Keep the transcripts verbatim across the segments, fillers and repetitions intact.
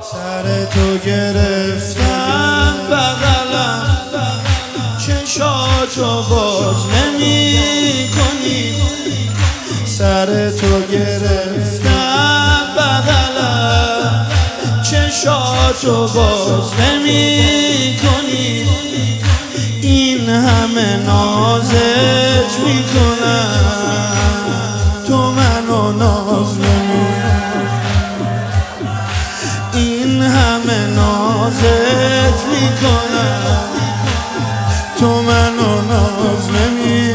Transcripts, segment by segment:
سر تو گرفتم بغلم، چشاتو باز نمی کنی. سر تو گرفتم بغلم، چشاتو باز نمی کنی. این همه نازت میکنم، تو منو ناز نمی. این همه نازت میکنم، تو منو ناز نمی.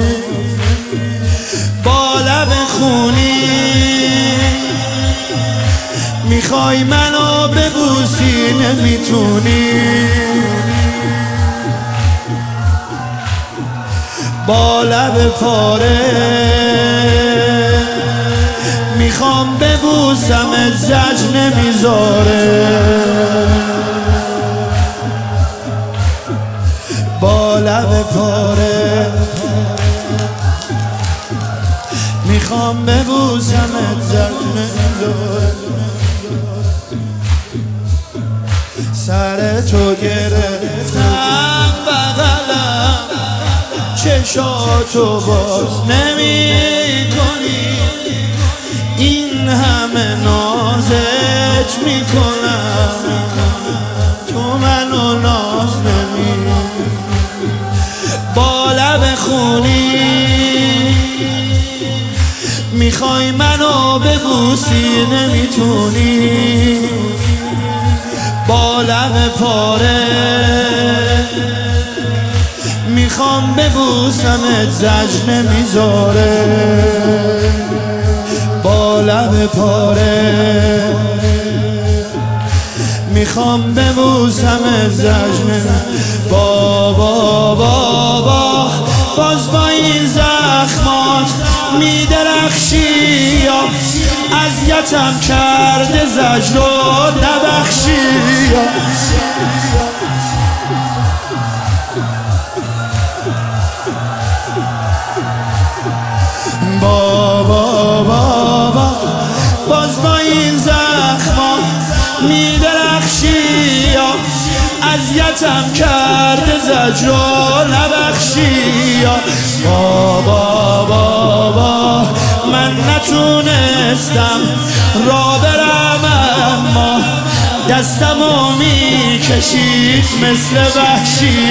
با لب خونی میخوای منو ببوسی نمیتونی. با لب پاره میخوام ببوسمت، زجر نمیذاره. با لب پاره میخوام ببوسمت، زجر نمیذاره. سر تو گرفتم بغلم، چشاتو باز نمی کنی. این همه نازت میکنم، تو منو ناز نمی. با لب خونی میخوای منو ببوسی نمیتونی. با لب پاره میخوام ببوسمت، زجر نمیذاره. با لب پاره میخوام ببوسمت، زجر نمیذاره. بابا بابا باز با این زخمات میدرخشی، یا اذیتم کرده زجر رو نبخشی. بابا بابا باز با این زخما میدرخشی، یا اذیتم کرده زجر رو نبخشی. بابا بابا من نتونستم را برم، اما دستمو میکشید مثل وحشی.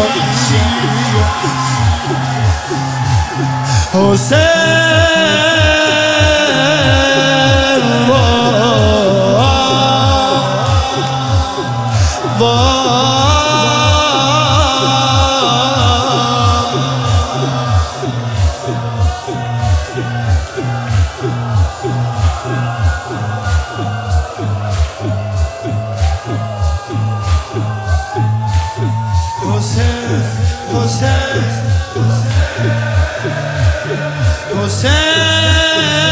حسین حسین حسین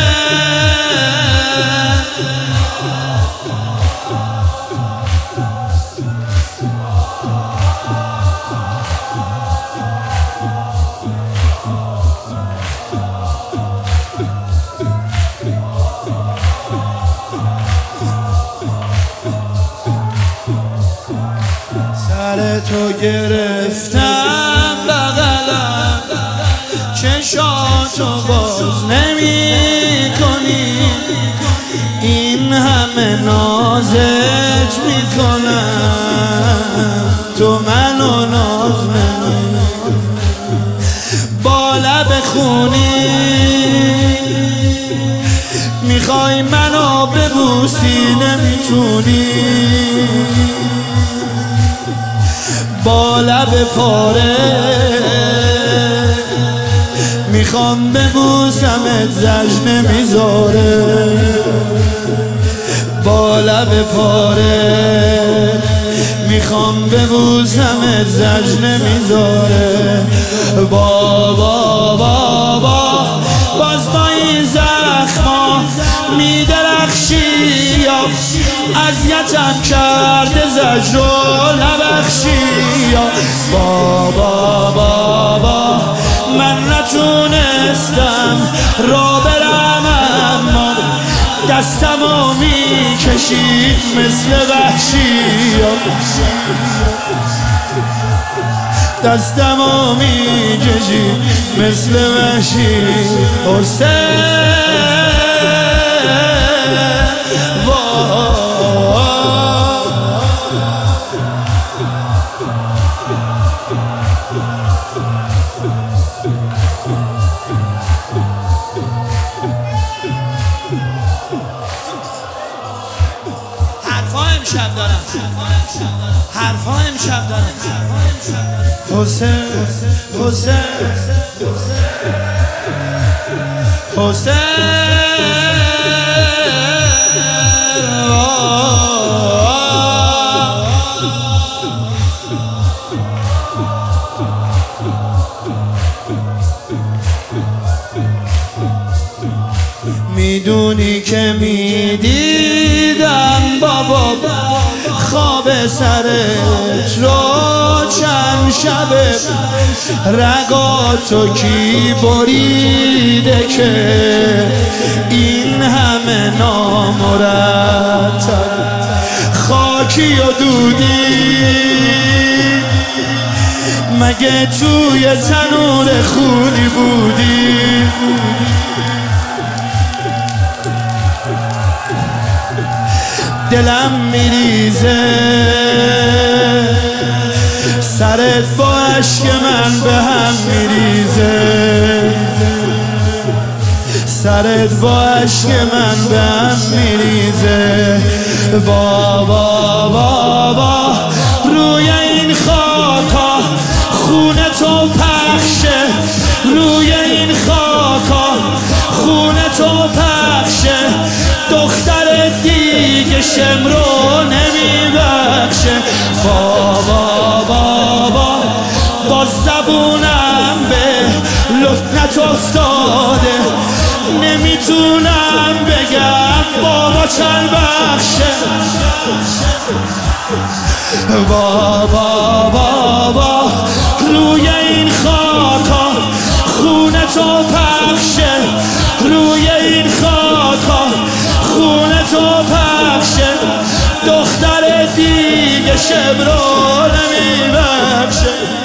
سر تو گرفتم بغلم، چشاتو باز نمی کنی. این همه نازت میکنم، تو منو ناز نمی. با لب خونی میخوای منو ببوسی نمیتونی. با لب پاره میخوام ببوسمت، زجر نمیذاره. با لب پاره میخوام ببوسمت، زجر نمیذاره. بابا بابا باز با این زخما میدرخشی، یا اذیتم کرده زجر رو نبخشی. بابا بابا من نتونستم را برم، اما دستمو میکشی میکشید مثل وحشی، دستمو میکشید مثل وحشی. حسین حرفا امشب دارم، حرفا امشب دارم. حسین حسین حسین میدونی که میدیدم بابا خواب سرت رو چند شبه، رگاتو کی بریده که این همه نامرتب خاکی و دودی، مگه توی تنور خونی بودی؟ دلم میریزه سرت با عشق من به هم میریزه، سرت با عشق من به هم میریزه. بابا بابا روی این خاکا خونه تو پخشه، روی این خاکا خونه تو پخشه، دختر دیگه شمرو نمیبخشه. بابا بابا با زبونم به لکنت افتاده، نمیتونم بگم بابا چند بخشه. بابا بابا روی این خاکا خونه تو پخشه، روی این خاکا خونه تو پخشه، دختر دیگه شب رو نمیبخشه.